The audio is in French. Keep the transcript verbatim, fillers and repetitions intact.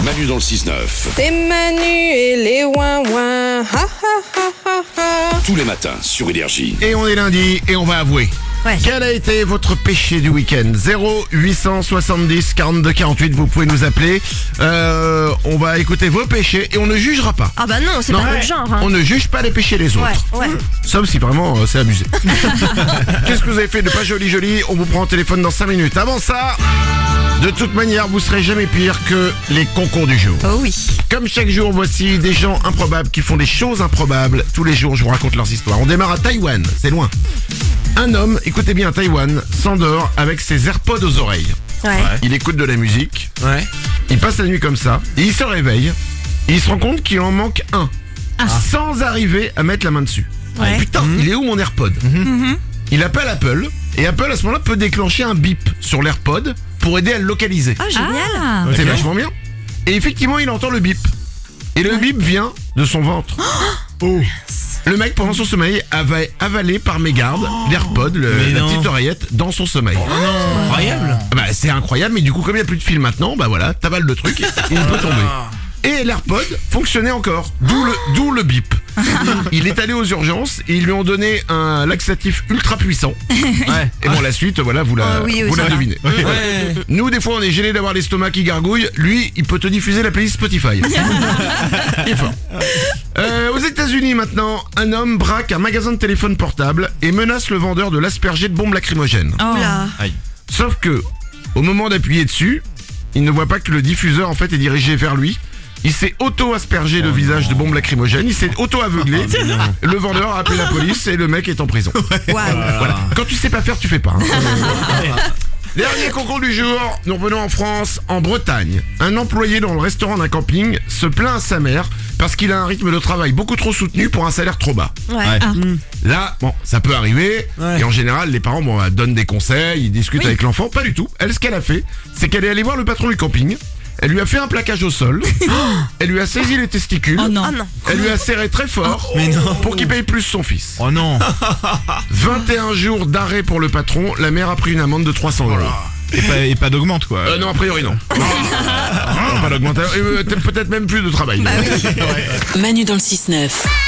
Manu dans le six neuf. C'est Manu et les ouin-ouin. Ha ha ha ha ha. Tous les matins sur Énergie. Et on est lundi et on va avouer. Ouais. Quel a été votre péché du week-end? Zéro huit cent soixante-dix quarante-deux quarante-huit, vous pouvez nous appeler. Euh, on va écouter vos péchés et on ne jugera pas. Ah bah non, c'est Non. pas notre genre. Hein. On ne juge pas les péchés des autres. Ouais, ouais. Sauf si vraiment euh, c'est abusé. Qu'est-ce que vous avez fait de pas joli joli? On vous prend au téléphone dans cinq minutes. Avant ça, de toute manière, vous serez jamais pire que les concours du jour. Oh oui. Comme chaque jour, voici des gens improbables qui font des choses improbables. Tous les jours, je vous raconte leurs histoires. On démarre à Taïwan, c'est loin. Un homme, écoutez bien, à Taïwan, s'endort avec ses AirPods aux oreilles. Ouais. Il écoute de la musique, Ouais. il passe la nuit comme ça, et il se réveille, et il se rend compte qu'il en manque un, sans arriver à mettre la main dessus. Ouais. Ah, putain, il est où mon AirPod? Il appelle Apple, et Apple à ce moment-là peut déclencher un bip sur l'AirPod pour aider à le localiser. Ah, génial. C'est Ok. vachement bien. Et effectivement, il entend le bip. Et le bip vient de son ventre. Oh. Le mec, pendant son sommeil, avait avalé par mégarde l'AirPod, le- Mais la non. petite oreillette, dans son sommeil. Incroyable. Bah, c'est incroyable, mais du coup, comme il n'y a plus de fil maintenant, bah voilà, t'avales le truc et il peut tomber. Et l'AirPod fonctionnait encore, d'où le, d'où le bip. Il est allé aux urgences et ils lui ont donné un laxatif ultra puissant. Ouais. Et bon, la suite, voilà, vous la, Oh oui, oui, vous ça la va. devinez. Ouais. Nous, des fois, on est gêné d'avoir l'estomac qui gargouille. Lui, il peut te diffuser la playlist Spotify. Il est fort. Euh, aux États-Unis maintenant, un homme braque un magasin de téléphone portable et menace le vendeur de l'asperger de bombes lacrymogènes. Oula. Sauf que, au moment d'appuyer dessus, il ne voit pas que le diffuseur en fait est dirigé vers lui. Il s'est auto-aspergé le visage de bombes lacrymogènes, il s'est auto-aveuglé. Le vendeur a appelé la police et le mec est en prison. Waouh. Voilà. Quand tu sais pas faire, tu fais pas. hein. Dernier concours du jour, nous revenons en France, en Bretagne. Un employé dans le restaurant d'un camping se plaint à sa mère parce qu'il a un rythme de travail beaucoup trop soutenu pour un salaire trop bas. Ouais. Là, bon, ça peut arriver, Ouais. et en général, les parents bon, donnent des conseils, ils discutent Oui. avec l'enfant. Pas du tout. Elle, ce qu'elle a fait, c'est qu'elle est allée voir le patron du camping. Elle lui a fait un plaquage au sol. Elle lui a saisi les testicules. Oh non. Oh non. Elle lui a serré très fort Mais non. pour qu'il paye plus son fils. Oh non. vingt et un jours d'arrêt pour le patron. La mère a pris une amende de trois cents euros. Et pas, et pas d'augmente quoi. Euh, non, a priori non. Non, pas d'augmentation. Et, euh, peut-être même plus de travail. Manu dans le six neuf.